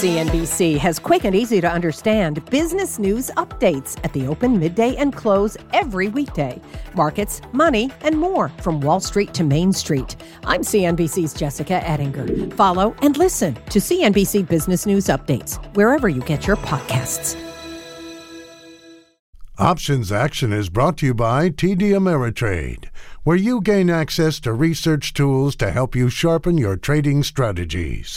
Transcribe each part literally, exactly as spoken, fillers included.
C N B C has quick and easy to understand business news updates at the open, midday, and close every weekday. Markets, money, and more from Wall Street to Main Street. I'm C N B C's Jessica Ettinger. Follow and listen to C N B C Business News Updates wherever you get your podcasts. Options Action is brought to you by T D Ameritrade, where you gain access to research tools to help you sharpen your trading strategies.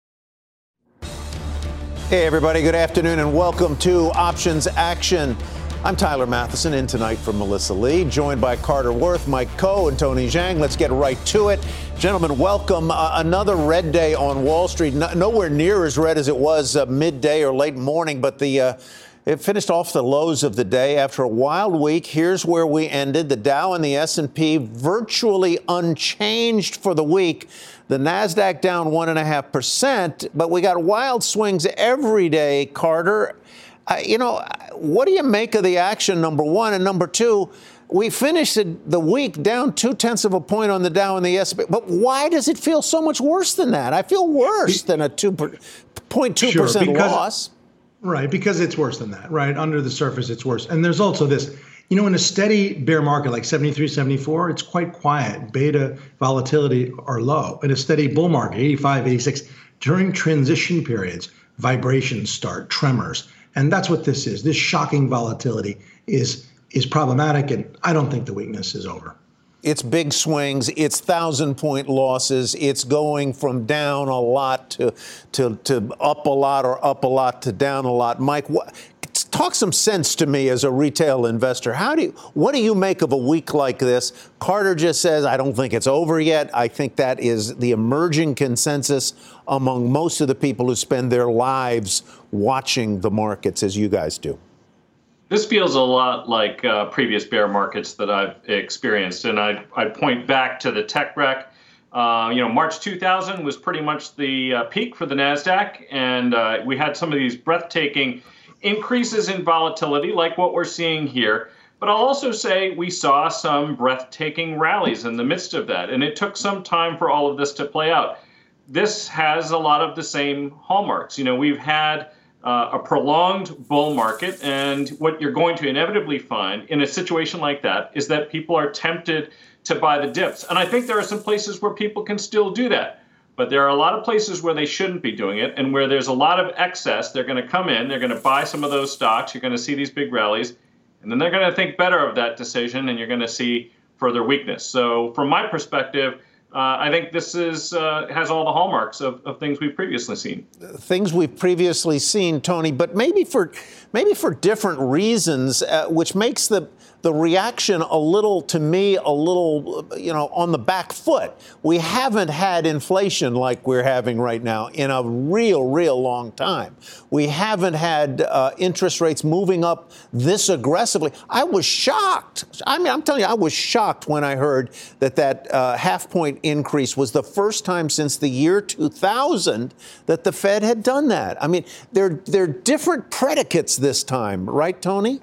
Hey, everybody. Good afternoon and welcome to Options Action. I'm Tyler Matheson, in tonight for Melissa Lee, joined by Carter Worth, Mike Coe, and Tony Zhang. Let's get right to it. Gentlemen, welcome. Uh, another red day on Wall Street. No, nowhere near as red as it was uh, midday or late morning, but the uh, it finished off the lows of the day after a wild week. Here's where we ended. The Dow and the S and P virtually unchanged for the week. The NASDAQ down one point five percent, but we got wild swings every day, Carter. Uh, you know, what do you make of the action, number one? And number two, we finished the week down two-tenths of a point on the Dow and the S and P. But why does it feel so much worse than that? I feel worse than a two point two percent sure, loss. Right, because it's worse than that, right? Under the surface, it's worse. And there's also this. You know, in a steady bear market like seventy-three, seventy-four, it's quite quiet. Beta volatility are low. In a steady bull market, eighty-five, eighty-six, during transition periods, vibrations start, tremors. And that's what this is. This shocking volatility is is problematic, and I don't think the weakness is over. It's big swings. It's thousand-point losses. It's going from down a lot to, to, to up a lot or up a lot to down a lot. Mike, what? Talk some sense to me as a retail investor. How do you, what do you make of a week like this? Carter just says, I don't think it's over yet. I think that is the emerging consensus among most of the people who spend their lives watching the markets as you guys do. This feels a lot like uh, previous bear markets that I've experienced. And I I point back to the tech wreck. Uh, you know, March two thousand was pretty much the uh, peak for the NASDAQ. And uh, we had some of these breathtaking increases in volatility like what we're seeing here. But I'll also say we saw some breathtaking rallies in the midst of that. And it took some time for all of this to play out. This has a lot of the same hallmarks. You know, we've had uh, a prolonged bull market. And what you're going to inevitably find in a situation like that is that people are tempted to buy the dips. And I think there are some places where people can still do that. But there are a lot of places where they shouldn't be doing it, and where there's a lot of excess. They're going to come in, they're going to buy some of those stocks, you're going to see these big rallies, and then they're going to think better of that decision, and you're going to see further weakness. So from my perspective, uh, I think this is uh, has all the hallmarks of, of things we've previously seen. Things we've previously seen, Tony, but maybe for maybe for different reasons, uh, which makes the the reaction a little, to me, a little, you know, on the back foot. We haven't had inflation like we're having right now in a real, real long time. We haven't had uh, interest rates moving up this aggressively. I was shocked. I mean, I'm telling you, I was shocked when I heard that that uh, half point increase was the first time since the year two thousand that the Fed had done that. I mean, they're, they're different predicates this time, right, Tony?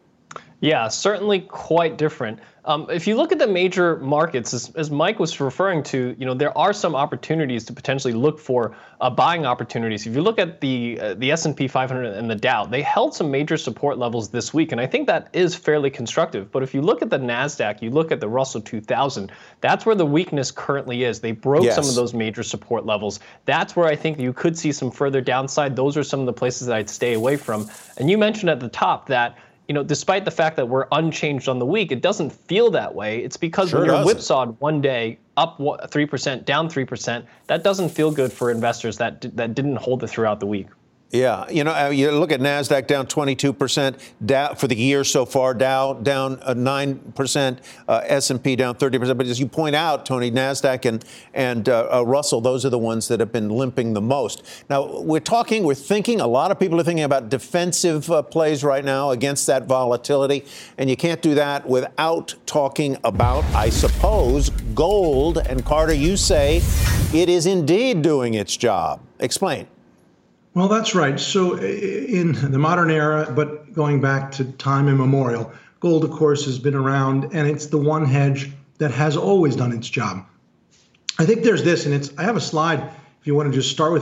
Yeah, certainly quite different. Um, if you look at the major markets, as, as Mike was referring to, you know, there are some opportunities to potentially look for uh, buying opportunities. If you look at the uh, the S and P five hundred and the Dow, they held some major support levels this week, and I think that is fairly constructive. But if you look at the NASDAQ, you look at the Russell two thousand, that's where the weakness currently is. They broke yes. some of those major support levels. That's where I think you could see some further downside. Those are some of the places that I'd stay away from. And you mentioned at the top that, you know, despite the fact that we're unchanged on the week, it doesn't feel that way. It's because sure when you're doesn't. whipsawed one day, up three percent, down three percent, that doesn't feel good for investors that that didn't hold it throughout the week. Yeah, you know, you look at NASDAQ down twenty-two percent Dow for the year so far, Dow down nine percent, uh, S and P down thirty percent. But as you point out, Tony, NASDAQ and, and uh, uh, Russell, those are the ones that have been limping the most. Now, we're talking, we're thinking, a lot of people are thinking about defensive uh, plays right now against that volatility. And you can't do that without talking about, I suppose, gold. And Carter, you say it is indeed doing its job. Explain. Well, that's right. So in the modern era, but going back to time immemorial, gold, of course, has been around, and it's the one hedge that has always done its job. I think there's this, and it's I have a slide if you want to just start with that.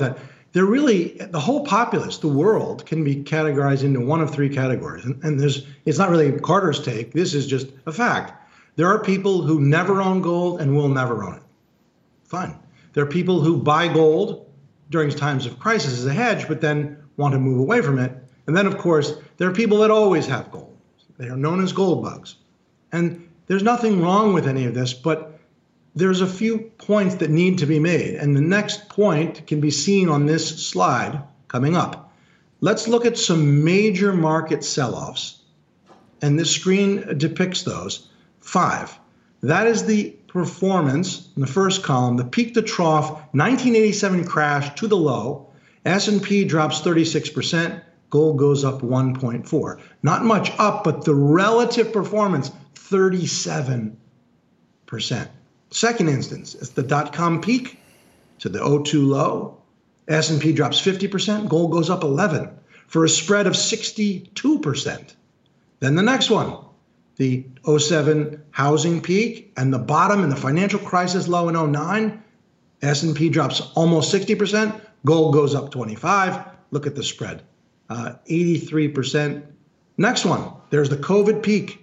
they're really, the whole populace, the world, can be categorized into one of three categories. And, and there's, it's not really Carter's take. This is just a fact. There are people who never own gold and will never own it. Fine. There are people who buy gold during times of crisis as a hedge, but then want to move away from it. And then, of course, there are people that always have gold. They are known as gold bugs. And there's nothing wrong with any of this, but there's a few points that need to be made. And the next point can be seen on this slide coming up. Let's look at some major market sell-offs. And this screen depicts those. Five. That is the performance in the first column, the peak to trough, nineteen eighty-seven crash to the low. S and P drops thirty-six percent. Gold goes up one point four. Not much up, but the relative performance, thirty-seven percent. Second instance, it's the dot-com peak to the oh two low. S and P drops fifty percent, gold goes up eleven for a spread of sixty-two percent. Then the next one, the oh seven housing peak and the bottom in the financial crisis low in oh nine. S and P drops almost sixty percent, gold goes up twenty-five. Look at the spread, uh, eighty-three percent. Next one, there's the COVID peak.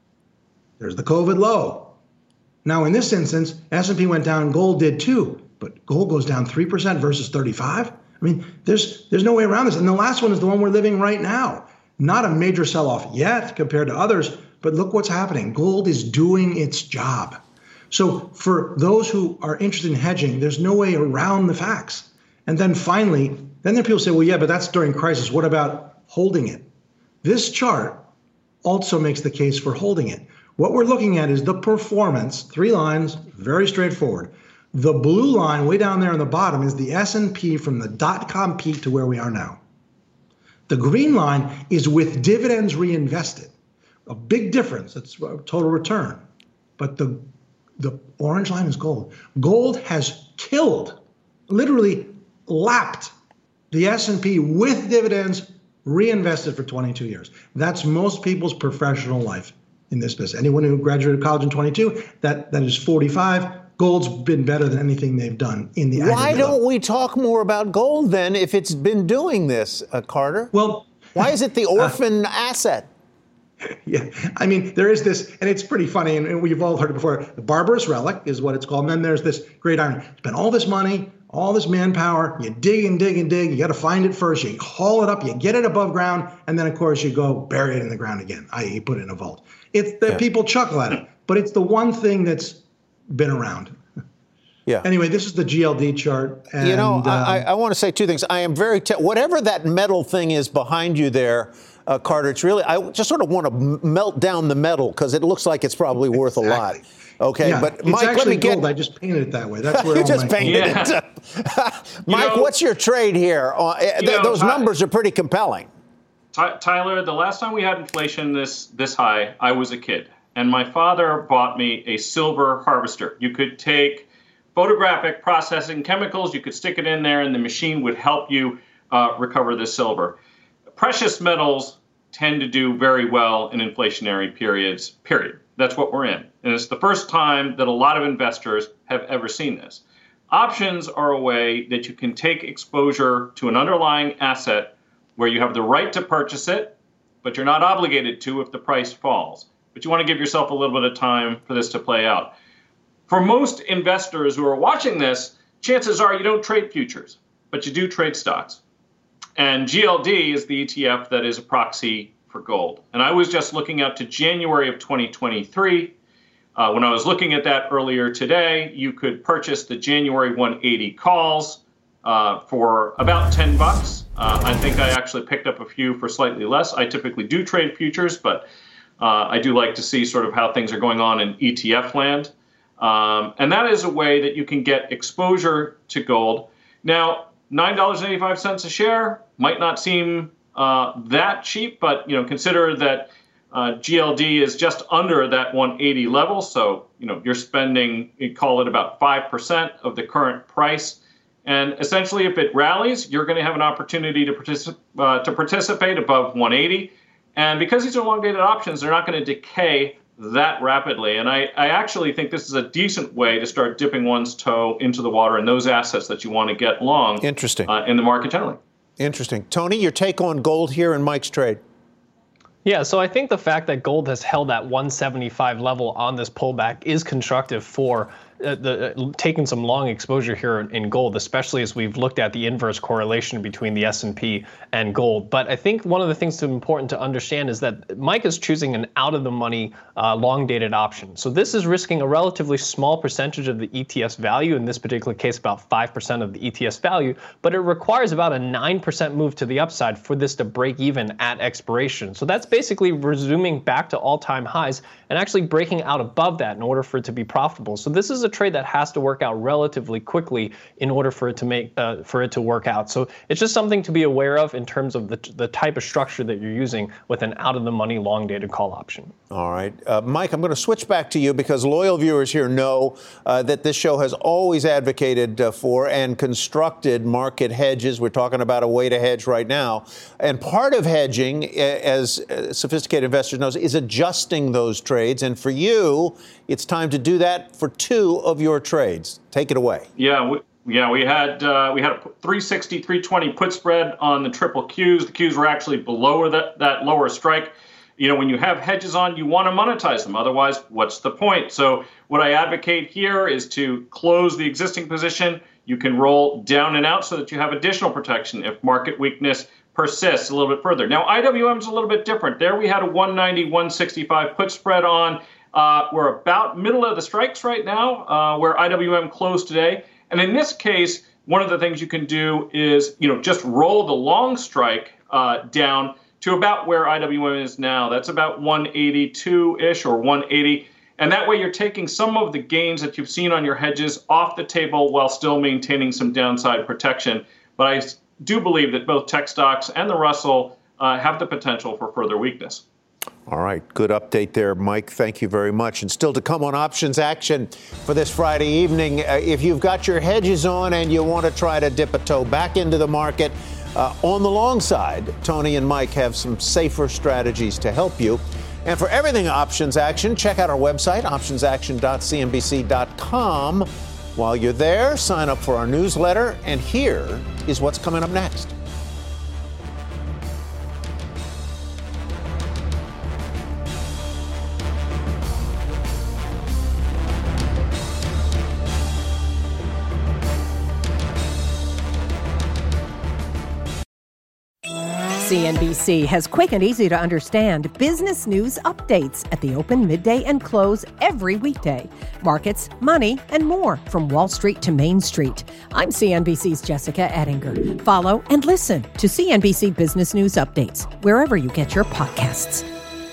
There's the COVID low. Now, in this instance, S and P went down, gold did too, but gold goes down three percent versus thirty-five. I mean, there's there's no way around this. And the last one is the one we're living right now. Not a major sell-off yet compared to others, but look what's happening. Gold is doing its job. So for those who are interested in hedging, there's no way around the facts. And then finally, then there are people say, well, yeah, but that's during crisis. What about holding it? This chart also makes the case for holding it. What we're looking at is the performance, three lines, very straightforward. The blue line way down there on the bottom is the S and P from the dot-com peak to where we are now. The green line is with dividends reinvested. A big difference, it's a total return. But the, the orange line is gold. Gold has killed, literally lapped the S and P with dividends reinvested for twenty-two years. That's most people's professional life in this business. Anyone who graduated college in twenty-two, that, that is forty-five. Gold's been better than anything they've done in the aggregate. Why don't we talk more about gold then if it's been doing this, uh, Carter? Well, why is it the orphan uh, asset? Yeah, I mean, there is this, and it's pretty funny, and we've all heard it before. The barbarous relic is what it's called. And then there's this great irony. Spend all this money, all this manpower, you dig and dig and dig. You got to find it first. You haul it up, you get it above ground, and then, of course, you go bury it in the ground again, that is, you put it in a vault. It's the yeah. People chuckle at it, but it's the one thing that's been around. Yeah. Anyway, this is the G L D chart. And, you know, um, I, I want to say two things. I am very te- whatever that metal thing is behind you there, uh, Carter. It's really I just sort of want to m- melt down the metal because it looks like it's probably worth exactly. a lot. Okay, yeah, but it's Mike, actually let me get. gold. I just painted it that way. That's where you all just my painted yeah. it. Mike, you know, what's your trade here? Uh, th- know, those I, numbers are pretty compelling. Ty- Tyler, the last time we had inflation this this high, I was a kid, and my father bought me a silver harvester. You could take photographic processing chemicals, you could stick it in there, and the machine would help you uh, recover the silver. Precious metals tend to do very well in inflationary periods, period. That's what we're in. And it's the first time that a lot of investors have ever seen this. Options are a way that you can take exposure to an underlying asset where you have the right to purchase it, but you're not obligated to if the price falls. But you want to give yourself a little bit of time for this to play out. For most investors who are watching this, chances are you don't trade futures, but you do trade stocks. And G L D is the E T F that is a proxy for gold. And I was just looking out to January of twenty twenty-three. Uh, when I was looking at that earlier today, you could purchase the January one eighty calls uh, for about ten bucks. Uh, I think I actually picked up a few for slightly less. I typically do trade futures, but uh, I do like to see sort of how things are going on in E T F land. Um, and that is a way that you can get exposure to gold. Now, nine dollars and eighty-five cents a share might not seem uh, that cheap, but you know, consider that uh, G L D is just under that one eighty level. So, you know, you're spending, you call it about five percent of the current price. And essentially, if it rallies, you're going to have an opportunity to, particip- uh, to participate above one eighty. And because these are long-dated options, they're not going to decay that rapidly. And I, I actually think this is a decent way to start dipping one's toe into the water in those assets that you want to get long. Interesting. Uh, in the market generally. Interesting. Tony, your take on gold here in Mike's trade? Yeah, so I think the fact that gold has held at one seventy-five level on this pullback is constructive for uh, the uh, taking some long exposure here in, in gold, especially as we've looked at the inverse correlation between the S and P and gold. But I think one of the things that's important to understand is that Mike is choosing an out-of-the-money uh, long-dated option. So this is risking a relatively small percentage of the E T F's value, in this particular case about five percent of the E T F's value, but it requires about a nine percent move to the upside for this to break even at expiration. So that's basically resuming back to all-time highs and actually breaking out above that in order for it to be profitable. So this is a trade that has to work out relatively quickly in order for it to make uh, for it to work out. So it's just something to be aware of in terms of the the type of structure that you're using with an out-of-the-money long-dated call option. All right. Uh, Mike, I'm going to switch back to you because loyal viewers here know uh, that this show has always advocated uh, for and constructed market hedges. We're talking about a way to hedge right now. And part of hedging, as uh, sophisticated investors know, is adjusting those trades. And for you, it's time to do that for two of your trades. Take it away. Yeah. We- Yeah, we had uh, we had a three sixty, three twenty put spread on the triple Qs. The Qs were actually below that, that lower strike. You know, when you have hedges on, you want to monetize them. Otherwise, what's the point? So what I advocate here is to close the existing position. You can roll down and out so that you have additional protection if market weakness persists a little bit further. Now, I W M is a little bit different. There we had a one ninety, one sixty-five put spread on. Uh, we're about middle of the strikes right now, uh, where I W M closed today. And in this case, one of the things you can do is, you know, just roll the long strike uh, down to about where I W M is now. That's about one eighty-two-ish or one eighty. And that way you're taking some of the gains that you've seen on your hedges off the table while still maintaining some downside protection. But I do believe that both tech stocks and the Russell uh, have the potential for further weakness. All right. Good update there, Mike. Thank you very much. And still to come on Options Action for this Friday evening. Uh, if you've got your hedges on and you want to try to dip a toe back into the market, uh, on the long side, Tony and Mike have some safer strategies to help you. And for everything Options Action, check out our website, options action dot c n b c dot com. While you're there, sign up for our newsletter. And here is what's coming up next. C N B C has quick and easy to understand business news updates at the open, midday, and close every weekday. Markets, money, and more from Wall Street to Main Street. I'm C N B C's Jessica Ettinger. Follow and listen to C N B C Business News Updates wherever you get your podcasts.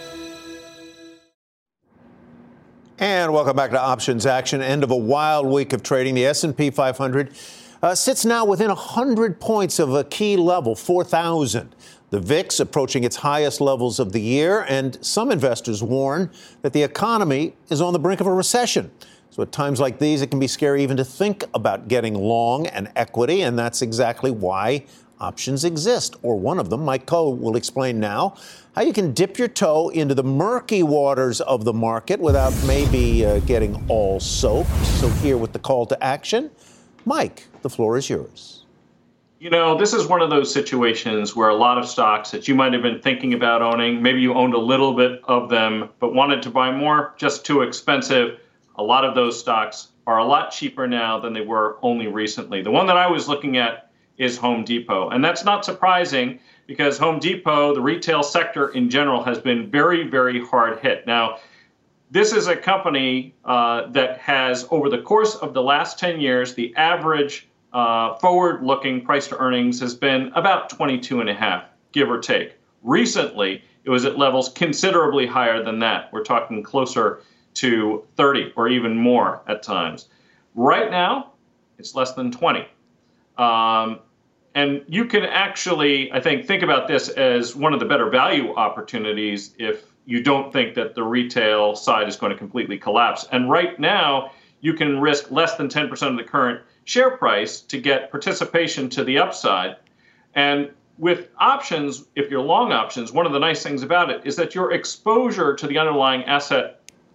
And welcome back to Options Action. End of a wild week of trading. The S and P five hundred uh, sits now within one hundred points of a key level, four thousand. The V I X approaching its highest levels of the year, and some investors warn that the economy is on the brink of a recession. So at times like these, it can be scary even to think about getting long an equity, and that's exactly why options exist, or one of them. Mike Coe will explain now how you can dip your toe into the murky waters of the market without maybe uh, getting all soaked. So here with the call to action, Mike, the floor is yours. You know, this is one of those situations where a lot of stocks that you might have been thinking about owning, maybe you owned a little bit of them, but wanted to buy more, just too expensive. A lot of those stocks are a lot cheaper now than they were only recently. The one that I was looking at is Home Depot. And that's not surprising because Home Depot, the retail sector in general, has been very, very hard hit. Now, this is a company uh, that has, over the course of the last ten years, the average Uh, forward-looking price to earnings has been about twenty-two and a half, give or take. Recently, it was at levels considerably higher than that. We're talking closer to thirty or even more at times. Right now, it's less than twenty. Um, and you can actually, I think, think about this as one of the better value opportunities if you don't think that the retail side is going to completely collapse. And right now, you can risk less than ten percent of the current share price to get participation to the upside. And with options, if you're long options, one of the nice things about it is that your exposure to the underlying asset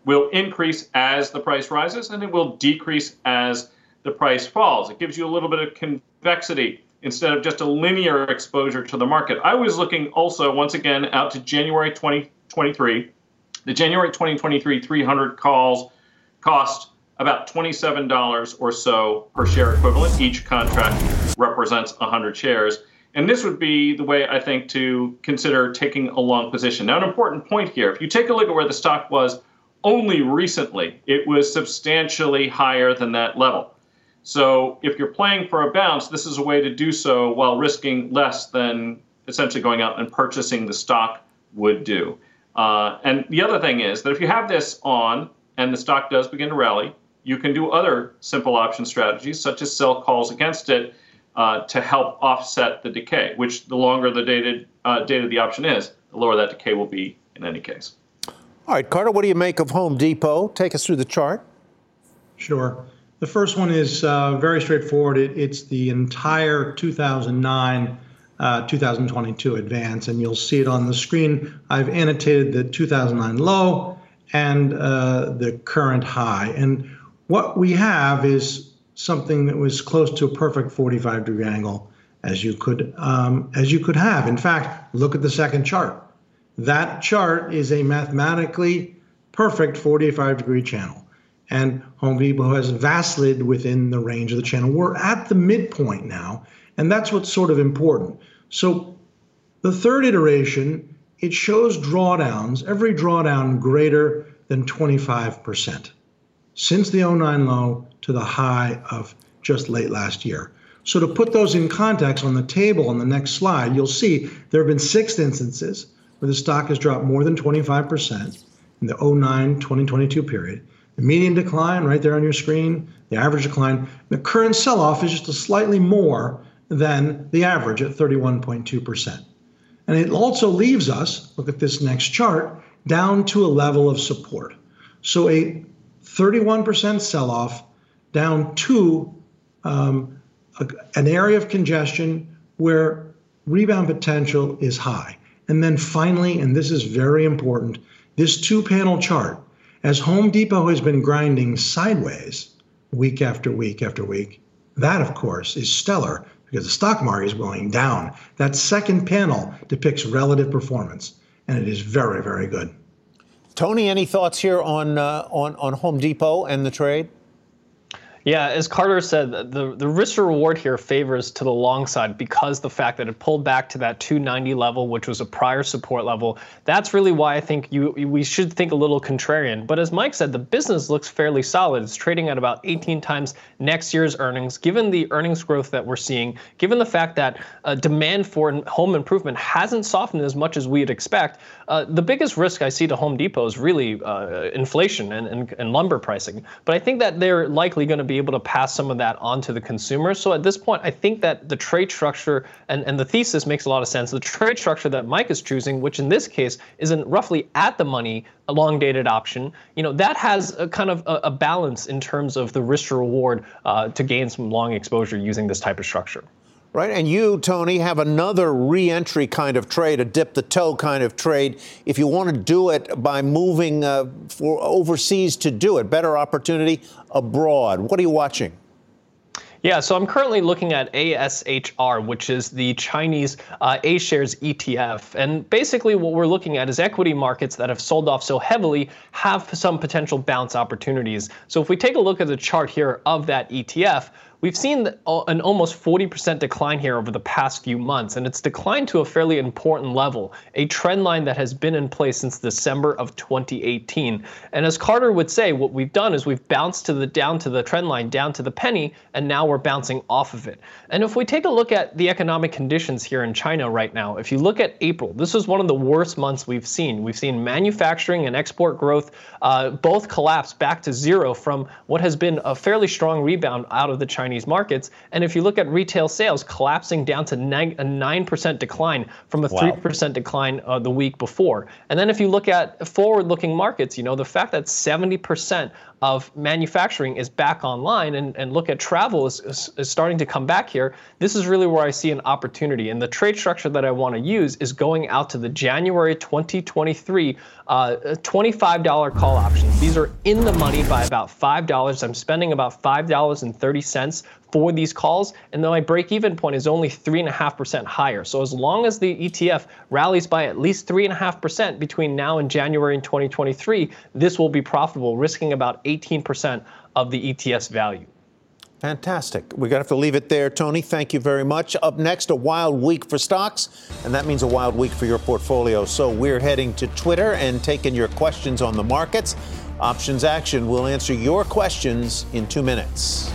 will increase as the price rises, and it will decrease as the price falls. It gives you a little bit of convexity instead of just a linear exposure to the market. I was looking also, once again, out to January twenty twenty-three. The January twenty twenty-three three hundred calls cost about twenty-seven dollars or so per share equivalent. Each contract represents one hundred shares. And this would be the way, I think, to consider taking a long position. Now, an important point here, if you take a look at where the stock was only recently, it was substantially higher than that level. So if you're playing for a bounce, this is a way to do so while risking less than essentially going out and purchasing the stock would do. Uh, and the other thing is that if you have this on and the stock does begin to rally, you can do other simple option strategies, such as sell calls against it uh, to help offset the decay, which the longer the dated uh, date of the option is, the lower that decay will be in any case. All right, Carter, what do you make of Home Depot? Take us through the chart. Sure. The first one is uh, very straightforward. It, it's the entire two thousand nine, uh, two thousand twenty-two advance, and you'll see it on the screen. I've annotated the two thousand nine low and uh, the current high. And what we have is something that was close to a perfect forty-five degree angle, as you could um, as you could have. In fact, look at the second chart. That chart is a mathematically perfect forty-five degree channel. And Home Depot has vacillated within the range of the channel. We're at the midpoint now, and that's what's sort of important. So the third iteration, it shows drawdowns, every drawdown greater than twenty-five percent since the oh nine low to the high of just late last year. So to put those in context on the table on the next slide, you'll see there have been six instances where the stock has dropped more than twenty-five percent in the oh nine twenty twenty-two period. The median decline right there on your screen, the average decline. The current sell-off is just a slightly more than the average at thirty-one point two percent. And it also leaves us, look at this next chart, down to a level of support. So a thirty-one percent sell-off down to um, a, an area of congestion where rebound potential is high. And then finally, and this is very important, this two-panel chart, as Home Depot has been grinding sideways week after week after week, that, of course, is stellar because the stock market is going down. That second panel depicts relative performance, and it is very, very good. Tony, any thoughts here on uh, on, on Home Depot and the trade? Yeah, as Carter said, the, the risk reward here favors to the long side because the fact that it pulled back to that two ninety level, which was a prior support level. That's really why I think you we should think a little contrarian. But as Mike said, the business looks fairly solid. It's trading at about eighteen times next year's earnings. Given the earnings growth that we're seeing, given the fact that uh, demand for home improvement hasn't softened as much as we'd expect, uh, the biggest risk I see to Home Depot is really uh, inflation and, and, and lumber pricing. But I think that they're likely going to be able to pass some of that on to the consumer. So at this point, I think that the trade structure and, and the thesis makes a lot of sense. The trade structure that Mike is choosing, which in this case is in roughly at the money, a long dated option, you know, that has a kind of a, a balance in terms of the risk to reward uh, to gain some long exposure using this type of structure. Right, and you, Tony, have another re-entry kind of trade, a dip-the-toe kind of trade. If you want to do it by moving uh, for overseas to do it, better opportunity abroad. What are you watching? Yeah, so I'm currently looking at A S H R, which is the Chinese uh, A-shares E T F. And basically what we're looking at is equity markets that have sold off so heavily have some potential bounce opportunities. So if we take a look at the chart here of that E T F, we've seen an almost forty percent decline here over the past few months, and it's declined to a fairly important level, a trend line that has been in place since December of twenty eighteen. And as Carter would say, what we've done is we've bounced to the down to the trend line, down to the penny, and now we're bouncing off of it. And if we take a look at the economic conditions here in China right now, if you look at April, this was one of the worst months we've seen. We've seen manufacturing and export growth uh, both collapse back to zero from what has been a fairly strong rebound out of the Chinese Chinese markets. And if you look at retail sales collapsing down to neg- a nine percent decline from a wow. three percent decline uh, the week before. And then if you look at forward-looking markets, you know, the fact that seventy percent of manufacturing is back online and, and look at travel is, is, is starting to come back here, this is really where I see an opportunity. And the trade structure that I want to use is going out to the January twenty twenty-three uh, twenty-five dollar call options. These are in the money by about five dollars. I'm spending about five dollars and thirty cents for these calls, and then my break-even point is only three point five percent higher. So as long as the E T F rallies by at least three point five percent between now and January in twenty twenty-three, this will be profitable, risking about eighteen percent of the E T F's value. Fantastic. We're going to have to leave it there, Tony. Thank you very much. Up next, a wild week for stocks, and that means a wild week for your portfolio. So we're heading to Twitter and taking your questions on the markets. Options Action will answer your questions in two minutes.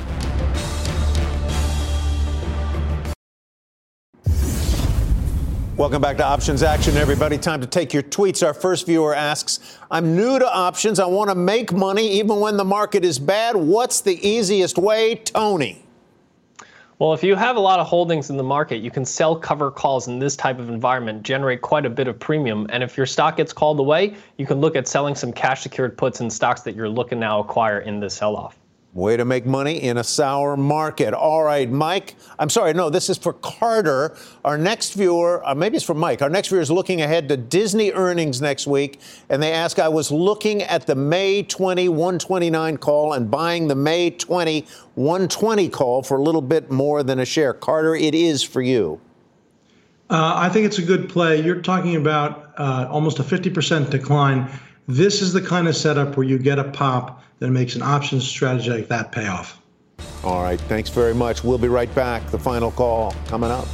Welcome back to Options Action, everybody. Time to take your tweets. Our first viewer asks, I'm new to options. I want to make money even when the market is bad. What's the easiest way, Tony? Well, if you have a lot of holdings in the market, you can sell cover calls in this type of environment, generate quite a bit of premium. And if your stock gets called away, you can look at selling some cash secured puts in stocks that you're looking now acquire in this sell-off. Way to make money in a sour market. All right, Mike. I'm sorry, no, this is for Carter. Our next viewer, uh, maybe it's for Mike. Our next viewer is looking ahead to Disney earnings next week. And they ask, I was looking at the May twentieth one twenty-nine call and buying the May twentieth one twenty call for a little bit more than a share. Carter, it is for you. Uh, I think it's a good play. You're talking about uh, almost a fifty percent decline. This is the kind of setup where you get a pop that makes an options strategy like that pay off. All right. Thanks very much. We'll be right back. The final call coming up.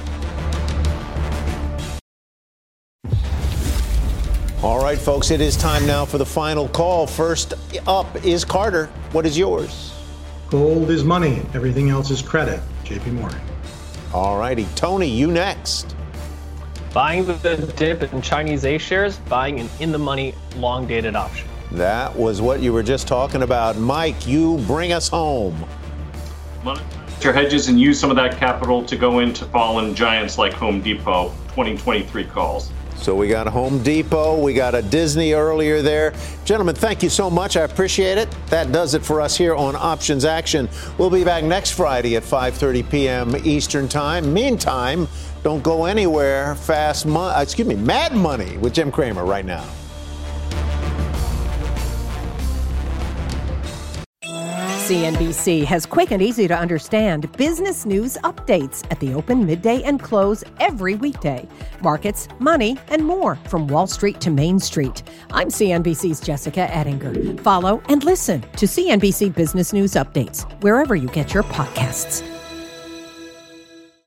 All right, folks, it is time now for the final call. First up is Carter. What is yours? Gold is money. Everything else is credit. J P Morgan. All righty. Tony, you next. Buying the dip in Chinese A shares, buying an in-the-money, long-dated option. That was what you were just talking about. Mike, you bring us home. Monetize your hedges and use some of that capital to go into fallen giants like Home Depot, twenty twenty-three calls. So we got Home Depot, we got a Disney earlier there. Gentlemen, thank you so much. I appreciate it. That does it for us here on Options Action. We'll be back next Friday at five thirty p.m. Eastern Time. Meantime, don't go anywhere. Fast Money, excuse me, Mad Money with Jim Cramer right now. C N B C has quick and easy to understand business news updates at the open, midday, and close every weekday. Markets, money, and more from Wall Street to Main Street. I'm C N B C's Jessica Ettinger. Follow and listen to C N B C Business News Updates wherever you get your podcasts.